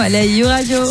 على أي راديو.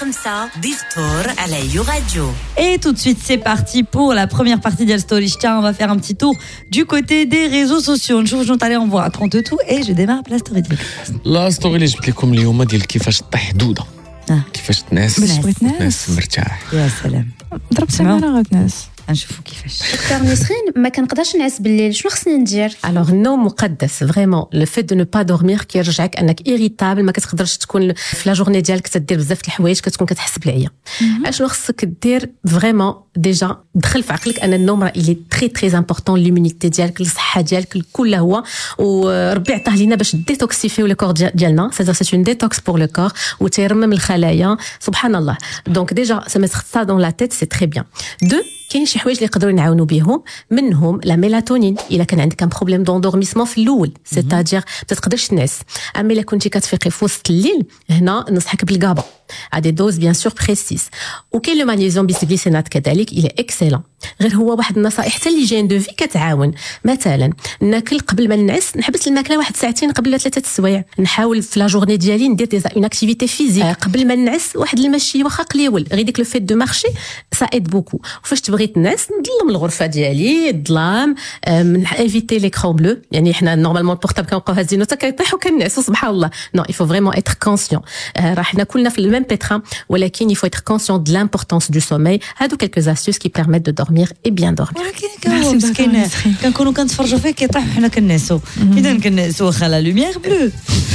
Et tout de suite, c'est parti pour la première partie d'Al Story. On va faire un petit tour du côté des réseaux sociaux. نشوف allez, on vous raconte tout et je démarre la story. لا ستوري اللي جبت لكم اليوم ديال كيفاش طيح دوده كيفاش تنعس ناس مرتاح. يا سلام ضربت سمعنا غتنعس. نشوفوا كيفاش. دكتور نسرين ما كنقدرش نعس بالليل شنو خصني ندير؟ Alors النوم مقدس فريمون لو فيت دو نو با دورمير كيرجعك انك ايريتابل ما كتقدرش تكون في لا جورني ديالك تدير بزاف د الحوايج كتكون كتحس بالعيا. اشنو خصك دير فريمون ديجا دخل في عقلك ان النوم راه لي تري تري امبورطون ليمونيتي ديالك الصحه ديالك الكل هو وربي عطاه لينا باش ديتوكسيفيو لو كور ديالنا سي اون ديتوكس بور لو كور وتيرمم الخلايا سبحان الله دونك ديجا سا ميتر سا دون لا تيت سي تري بيان. دو كاين شي حوايج اللي يقدروا ينعاونوا بهم منهم لا ميلاتونين الا كان عندك ان بروبليم دوندورميسمون في الاول سيتادير ما تقدرش تنعس اما الا كنتي كتفيقي في وسط الليل هنا ننصحك بالكابا ا دي دوز بيان سور بريسيس. وكاين لو مغنيسيوم بيسغليسينات كذلك الى اكسيلون غير هو واحد النصائح حتى اللي جين دو في كتعاون مثلا ناكل قبل ما نعس نحبس الماكله واحد ساعتين قبل 3 سوايع نحاول في لا جورني ديالي ندير اون اكتيفيتي فيزيك قبل ما نعس واحد المشي واخا قليول غير ديك لو فيت دو مارشي سا ايد بوكو. وفاش تبغي تنعس نظلم الغرفه ديالي الظلام من ايفيتي ليكرون بلو يعني حنا نورمالمون البورطابل كنبقاو هازينو حتى كيطيحوا كنعسوا سبحان الله نو il faut vraiment être conscient راه حنا كلنا في الميم بيتران ولكن il faut être conscient de l'importance du sommeil. هادو quelques astuces qui permettent de dormir et bien dormir. ولكن مسكين كنكونوا كنتفرجوا فيه كيطيح وحنا كنعسوا اذا كنعسوا واخا لا لوميير بلو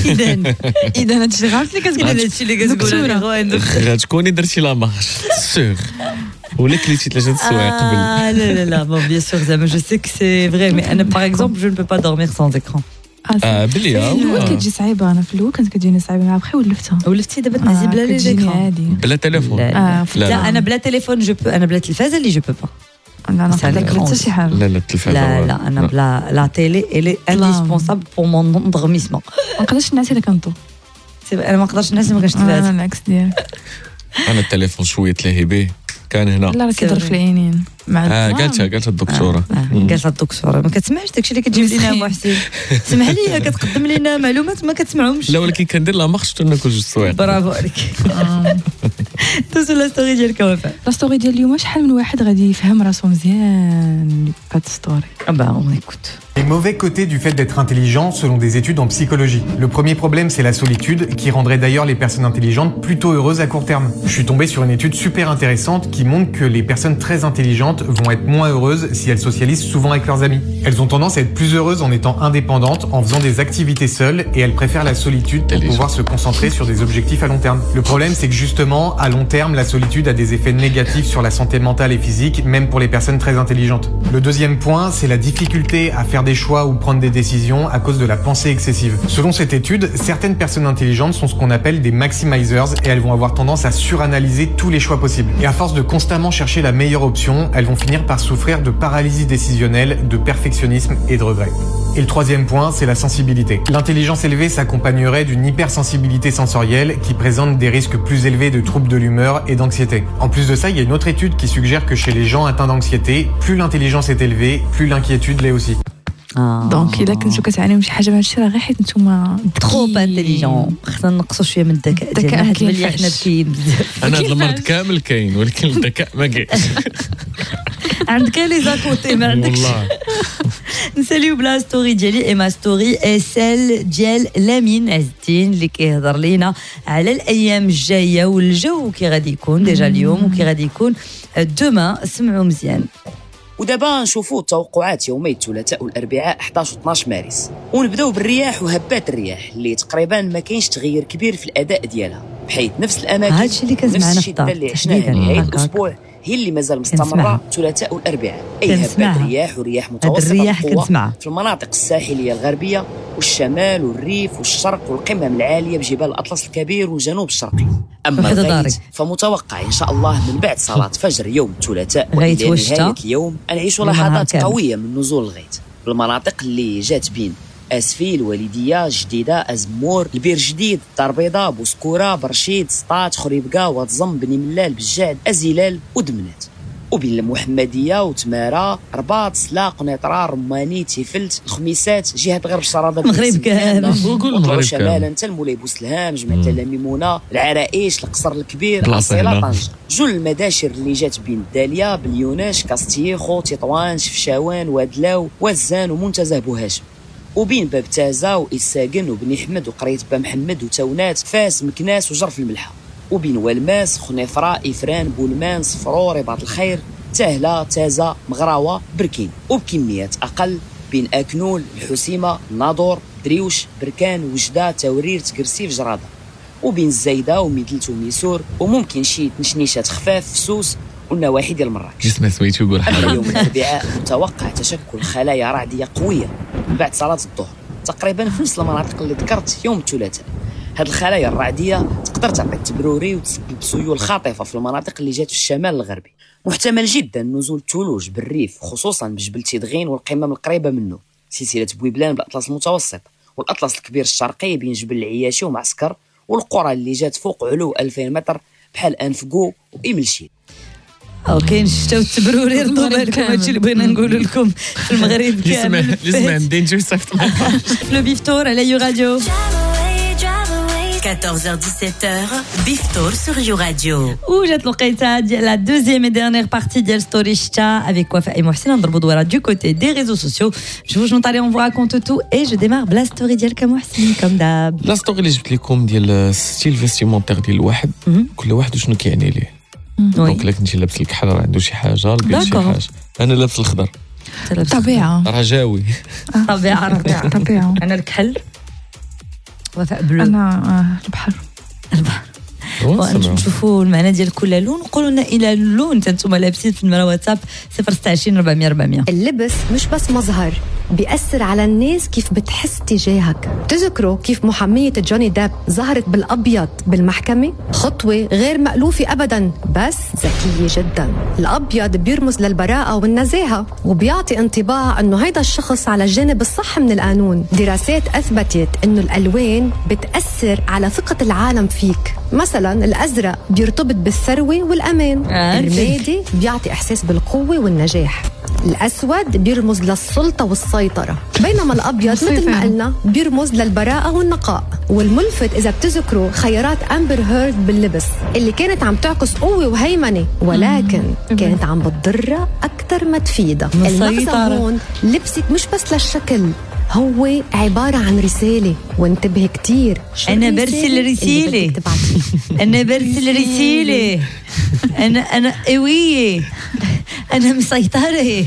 اذا هادشي غلط اللي كتقول هادشي اللي كتقول غتكوني درتي لا مارش سور ولا كليتي 3 سوايع قبل. لا bon bien sûr زعما je sais que c'est vrai mais انا par exemple je ne peux pas dormir sans écran. بلي الاول كتجي صعيبه انا في الاول كانت كتجيني صعيبه مع بخي ولفتي دابا تنزل بلا لي زيكرون بلا تليفون. لا انا بلا تليفون جو بو انا بلا تلفازه اللي جو بو با لا حتى شي حاجه لا التلفاز لا انا بلا لا تيلي الي انديسبونسابل بور مون اندورميسمون ما نقدرش نعس الا كنطو انا ما نقدرش نعس ما كنتش تلفاز العكس ديالك انا التليفون شويه تلهي به كان هنا لا راه كيضر في العينين مع قالتها الدكتوره قالتها الدكتوره ما كتسمعش داكشي اللي كتجيب لينا محسن سمح لي كتقدم لينا معلومات ما كتسمعهمش. لا ولكن كندير لا مارش حتى ناكل 2 سوايع. برافو عليك. دوزو لا ستوري ديالك وفاء. لا ستوري ديال اليوم شحال من واحد غادي يفهم راسو مزيان هاد ستوري. écoute. Les mauvais côtés du fait d'être intelligent selon des études en psychologie. Le premier problème, c'est la solitude, qui rendrait d'ailleurs les personnes intelligentes plutôt heureuses à court terme. Je suis tombé sur une étude super intéressante qui montre que les personnes très intelligentes vont être moins heureuses si elles socialisent souvent avec leurs amis. Elles ont tendance à être plus heureuses en étant indépendantes, en faisant des activités seules, et elles préfèrent la solitude pour pouvoir se concentrer sur des objectifs à long terme. Le problème, c'est que justement, à long terme, la solitude a des effets négatifs sur la santé mentale et physique, même pour les personnes très intelligentes. Le deuxième point, c'est la difficulté à faire des choix ou prendre des décisions à cause de la pensée excessive. Selon cette étude, certaines personnes intelligentes sont ce qu'on appelle des maximizers et elles vont avoir tendance à suranalyser tous les choix possibles. Et à force de constamment chercher la meilleure option, elles vont finir par souffrir de paralysie décisionnelle, de perfectionnisme et de regret. Et le troisième point, c'est la sensibilité. L'intelligence élevée s'accompagnerait d'une hypersensibilité sensorielle qui présente des risques plus élevés de troubles de l'humeur et d'anxiété. En plus de ça, il y a une autre étude qui suggère que chez les gens atteints d'anxiété, plus l'intelligence est élevée, plus l'inquiétude l'est aussi. دونك الا كنتو كتعانيو من شي حاجه بهادشي راه غير حيت نتوما تروب انتيليجون خصنا نقصوا شويه من الذكاء ديالنا حيت ملي حنا ذكيين بزاف. انا هاد المرض كامل كاين ولكن الذكاء ما كاينش. عندك لي زاكوتي ما عندكش والله. نساليو بلا ستوري ديالي اي ما ستوري اي سيل ديال لامين عز الدين اللي كيهضر لينا على الايام الجايه والجو كي غادي يكون ديجا اليوم وكي غادي يكون دوما. سمعوا مزيان. ودابا نشوفوا التوقعات يومي الثلاثاء والاربعاء 11 و12 مارس ونبداو بالرياح وهبات الرياح اللي تقريبا ما كاينش تغيير كبير في الاداء ديالها بحيث نفس الاماكن هادشي اللي كنسمعنا في الشده اللي عشناها نهايه الاسبوع هي اللي مازال مستمره الثلاثاء والاربعاء. اي هبات رياح ورياح متوسطه القوه في المناطق الساحليه الغربيه والشمال والريف والشرق والقمم العاليه بجبال الاطلس الكبير والجنوب الشرقي. اما الغيث فمتوقع ان شاء الله من بعد صلاه فجر يوم الثلاثاء والى نهايه اليوم نعيشوا لحظات قويه من نزول الغيث بالمناطق اللي جات بين اسفيل والديه جديده ازمور البير جديد دار بيضاء بوسكوره برشيد سطات خريبكا واتزم بني ملال بجاد ازيلال ودمنات. وبين المحمديه وتماره رباط سلاق نطران رماني تيفلت الخميسات جهه غرب الشراده المغرب كامل وقول المغرب شمالا كامل انت المولاي بوسلهام جمع تلا ميمونه العرائش القصر الكبير بلاصة اصيله هنا. طنجه جل المداشر اللي جات بين الداليه باليوناش كاستيخو تطوان شفشاوان وادلاو وزان ومنتزه بوهاشم وبين باب تازا وإساقن وبني حمد وقرية با محمد وتونات فاس مكناس وجرف الملحة وبين والماس خنيفرة إفران بولمان صفرور رباط الخير تهلا تازا مغراوة بركين وبكميات أقل بين أكنول الحسيمة ناظور دريوش بركان وجدة تورير تكرسيف جرادة وبين الزايدة وميدلت وميسور وممكن شي تنشنيشات خفاف فسوس والنواحي ديال مراكش. جسمه سميتو يقول أما حاجه. يوم الأربعاء متوقع تشكل خلايا رعدية قوية بعد صلاة الظهر تقريبا في نفس المناطق اللي ذكرت يوم الثلاثاء. هاد الخلايا الرعدية تقدر تعطي التبروري وتسبب سيول خاطفة في المناطق اللي جات في الشمال الغربي. محتمل جدا نزول الثلوج بالريف خصوصا بجبل تيدغين والقمم القريبة منه سلسلة بويبلان بالأطلس المتوسط والأطلس الكبير الشرقي بين جبل العياشي ومعسكر والقرى اللي جات فوق علو 2000 متر بحال أنفقو وإملشيل. كاين الشتا والتبروري ردوا بالكم هادشي اللي بغينا نقول لكم في المغرب كامل. جسمه دينجر صيفط لو بيفتور على يو راديو 14h-17h, Biftor sur You Radio. وجات الوقيته ديال لا دوزيام اي ديرنيير بارتي ديال ستوري شتا افيك وفاء محسن نضربوا دويره دو كوتي دي ريزو سوسيو. جو vous j'entends on vous raconte tout et je démarre بلا ستوري ديالك محسن كم داب. لا ستوري اللي جبت لكم ديال ستيل فيستيمونتير ديال الواحد كل واحد وشنو كيعني ليه. دونك الا كنتي لابس الكحل راه عنده شي حاجه البيض شي حاجه. انا لابس الخضر طبيعة رجاوي طبيعه انا الكحل وفاء بلو أنا البحر نشوفوا المعنى ديال كل لون وقولوا لنا الى اللون انتم لابسين في النمره واتساب 026 400 400. اللبس مش بس مظهر بيأثر على الناس كيف بتحس تجاهك. تذكروا كيف محامية جوني ديب ظهرت بالأبيض بالمحكمة؟ خطوة غير مألوفة أبداً بس ذكية جداً. الأبيض بيرمز للبراءة والنزاهة وبيعطي انطباع أنه هيدا الشخص على الجانب الصح من القانون. دراسات أثبتت أنه الألوان بتأثر على ثقة العالم فيك. مثلاً الأزرق بيرتبط بالثروة والأمان. الرمادي بيعطي إحساس بالقوة والنجاح. الأسود بيرمز للسلطة والسيطرة بينما الأبيض مثل ما قلنا بيرمز للبراءة والنقاء. والملفت إذا بتذكروا خيارات أمبر هيرد باللبس اللي كانت عم تعكس قوة وهيمنة ولكن كانت عم بتضرها أكتر ما تفيدها. المغزى هون لبسك مش بس للشكل هو عبارة عن رسالة وانتبه كتير. أنا برسل رسالة أنا برسل رسالة أنا قوية أنا مسيطرة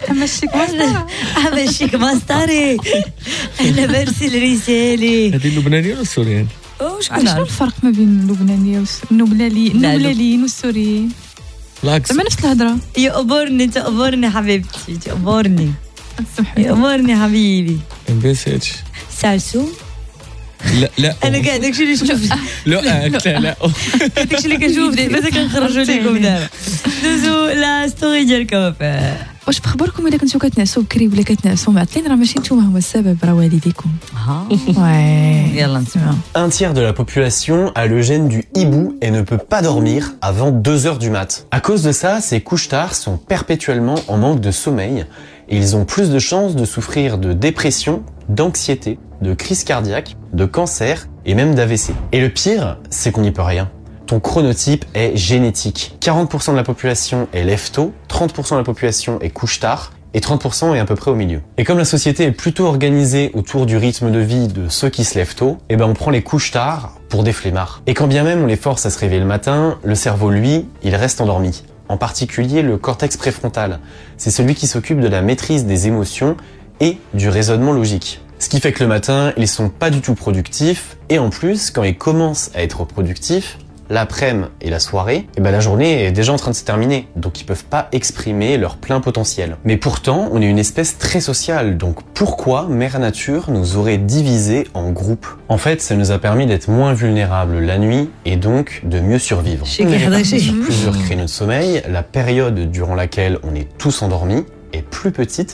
أمشيك مسطرة أنا برسل رسالة. هذه اللبنانية ولا السوريين؟ شنو الفرق ما بين النبلاليين والسوريين؟ بالعكس ما نفس الهضرة. تأبرني حبيبتي يأمرني حبيبي. انبسط سالسو لا انا قاعد داكشي اللي شفت لا داكشي اللي كنشوف دابا كنخرجوا لكم دابا دوزو لا ستوري ديالكم. واش بخبركم الا كنتو كتنعسوا بكري ولا كتنعسوا معطلين راه ماشي نتوما هما السبب راه والديكم. يلا نسمعوا. Un tiers de la population a le gène du hibou et ne peut pas dormir avant 2h du mat. À cause de ça, ces couches-tard sont perpétuellement en manque de sommeil et ils ont plus de chances de souffrir de dépression, d'anxiété, de crise cardiaque, de cancer et même d'AVC. Et le pire, c'est qu'on n'y peut rien. Ton chronotype est génétique. 40% de la population est lève-tôt, 30% de la population est couche-tard et 30% est à peu près au milieu. Et comme la société est plutôt organisée autour du rythme de vie de ceux qui se lèvent tôt, on prend les couches-tard pour des flemmards. Et quand bien même on les force à se réveiller le matin, le cerveau, lui, il reste endormi. En particulier le cortex préfrontal. C'est celui qui s'occupe de la maîtrise des émotions et du raisonnement logique. Ce qui fait que le matin, ils sont pas du tout productifs et en plus, quand ils commencent à être productifs, l'après-midi et la soirée, la journée est déjà en train de se terminer, donc ils peuvent pas exprimer leur plein potentiel. Mais pourtant, on est une espèce très sociale, donc pourquoi Mère Nature nous aurait divisés en groupes? En fait, ça nous a permis d'être moins vulnérables la nuit et donc de mieux survivre. On est répartis sur plusieurs créneaux de sommeil, la période durant laquelle on est tous endormis est plus petite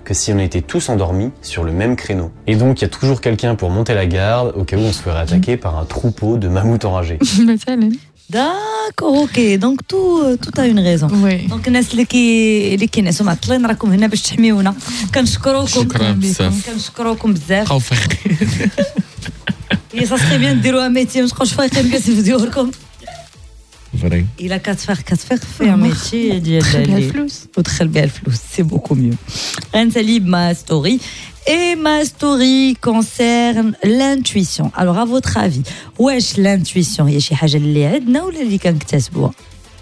que si on était tous endormis sur le même créneau. Et donc, il y a toujours quelqu'un pour monter la garde au cas où on se ferait attaquer par un troupeau de mammouths enragés. D'accord, ok. Donc tout a une raison. Donc الناس اللي كينعسوا معطلين راكم هنا باش تحميونا. كنشكروكم بزاف. بقاو فايقين. Ça serait bien ديروها ميتي ما تبقاوش فايقين جالسين في ديوركم. فري. إلا كتفيق في ميتي ديال الفلوس. ودخل بها الفلوس, c'est beaucoup mieux. غنسالي بما ستوري. Et ma story concerne l'intuition. Alors, à votre avis, wesh l'intuition, il y a شي حاجة اللي عندنا ولا اللي كنكتسبوها?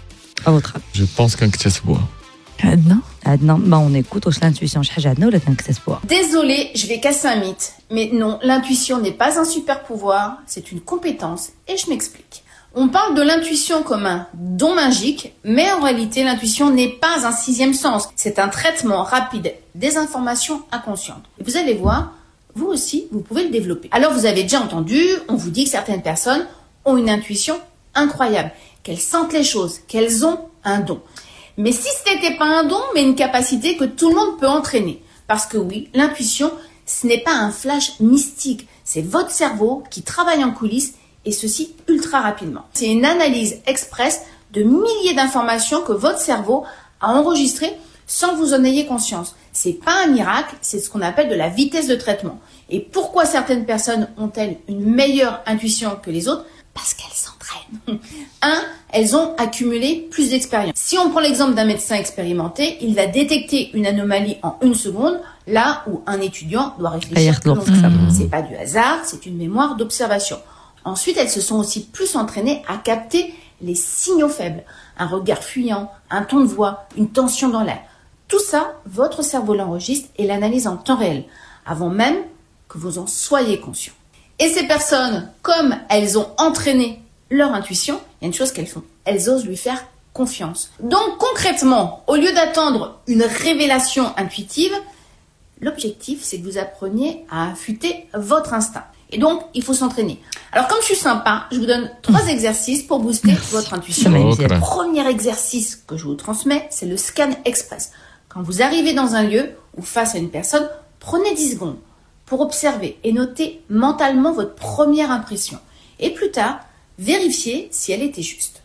À votre avis. Je pense كنكتسبوها. عندنا. Bah on écoute wesh l'intuition, شي حاجة عندنا ولا كنكتسبوها? Désolée, je vais casser un mythe, mais non, l'intuition n'est pas un super pouvoir, c'est une compétence, et je m'explique. On parle de l'intuition comme un don magique, mais en réalité, l'intuition n'est pas un sixième sens. C'est un traitement rapide des informations inconscientes. Et vous allez voir, vous aussi, vous pouvez le développer. Alors, vous avez déjà entendu, on vous dit que certaines personnes ont une intuition incroyable, qu'elles sentent les choses, qu'elles ont un don. Mais si ce n'était pas un don, mais une capacité que tout le monde peut entraîner. Parce que oui, l'intuition, ce n'est pas un flash mystique. C'est votre cerveau qui travaille en coulisses et ceci ultra rapidement. C'est une analyse express de milliers d'informations que votre cerveau a enregistrées sans que vous en ayez conscience. C'est pas un miracle, c'est ce qu'on appelle de la vitesse de traitement. Et pourquoi certaines personnes ont-elles une meilleure intuition que les autres? Parce qu'elles s'entraînent. 1, elles ont accumulé plus d'expérience. Si on prend l'exemple d'un médecin expérimenté, il va détecter une anomalie en 1 seconde, là où un étudiant doit réfléchir plus longtemps. C'est pas du hasard, c'est une mémoire d'observation. Ensuite, elles se sont aussi plus entraînées à capter les signaux faibles. Un regard fuyant, un ton de voix, une tension dans l'air. Tout ça, votre cerveau l'enregistre et l'analyse en temps réel, avant même que vous en soyez conscient. Et ces personnes, comme elles ont entraîné leur intuition, il y a une chose qu'elles font. Elles osent lui faire confiance. Donc concrètement, au lieu d'attendre une révélation intuitive, l'objectif, c'est que vous appreniez à affûter votre instinct. Et donc, il faut s'entraîner. Alors, comme je suis sympa, je vous donne 3 exercices pour booster votre intuition. Le premier exercice que je vous transmets, c'est le scan express. Quand vous arrivez dans un lieu ou face à une personne, prenez 10 secondes pour observer et noter mentalement votre première impression. Et plus tard, vérifiez si elle était juste.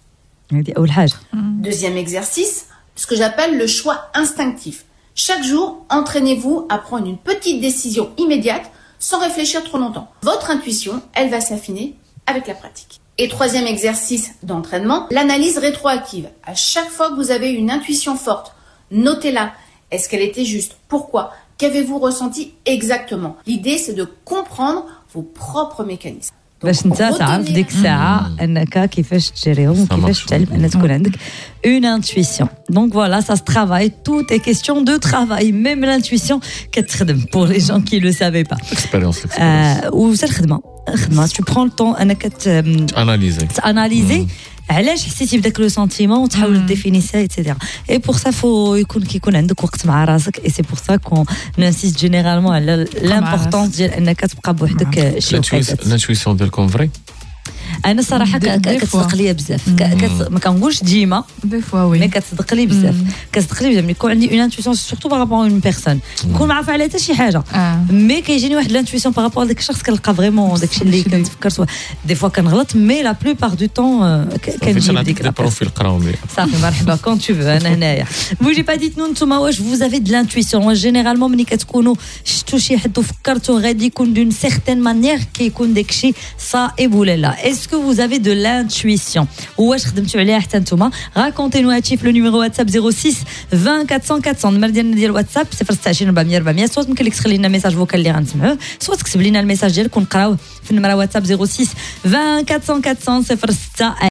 Deuxième exercice, ce que j'appelle le choix instinctif. Chaque jour, entraînez-vous à prendre une petite décision immédiate sans réfléchir trop longtemps. Votre intuition, elle va s'affiner avec la pratique. Et troisième exercice d'entraînement, l'analyse rétroactive. À chaque fois que vous avez une intuition forte, notez-la. Est-ce qu'elle était juste? Pourquoi? Qu'avez-vous ressenti exactement? L'idée, c'est de comprendre vos propres mécanismes. باش انت تعرف ديك الساعه انك كيفاش تجريهم وكيفاش تعلم ان تكون عندك une intuition. Donc voilà, ça se travaille, tout est question de travail, même l'intuition كتخدم pour les gens qui le savaient pas. Expérience. وسا الخدمه tu prends le temps انك تاناليزي علاش حسيتي بداك لو سنتيمون وتحاول ديفينيسا ايتترا. اي بور سا فو كيكون عندك وقت مع راسك. اي سي بور سا كون نانسيست جينيرالمون على لامبورطونس ديال انك تبقى بوحدك شي وقيته. الانتويسيون ديالكم فري؟ انا الصراحه كتصدق ليا بزاف. ما كنقولش ديما دي فوا وي مي كتصدق لي بزاف. كتصدق لي بزاف ملي يكون عندي اون انتويسيون سورتو بارابور اون بيرسون نكون ما عارفه على حتى شي حاجه مي كيجيني واحد لانتويسيون بارابور داك الشخص كنلقى فريمون داكشي اللي كنتفكر سوا دي فوا كنغلط مي لا بلوبار دو طون كنجيب ديك البروفيل قراهم لي صافي مرحبا كون تو فو انا هنايا. بوجي با ديتنو نتوما واش vous avez de l'intuition جينيرالمون ملي كتكونوا شفتوا شي حد وفكرتوا غادي يكون دون سيغتين مانيير كيكون داكشي صائب ولا لا؟ اسكو vous avez de l'intuition واش خدمتوا عليها حتى نتوما؟ راكونتينو هادشي في لو نيميرو واتساب 06 20 400 400 النمر ديالنا ديال الواتساب 026 400 400. صوت يمكن لك تخلي لنا ميساج فوكال اللي غنسمعوه، صوت تكتب لنا الميساج ديالك ونقراوه في النمره واتساب 06 20 400 400 06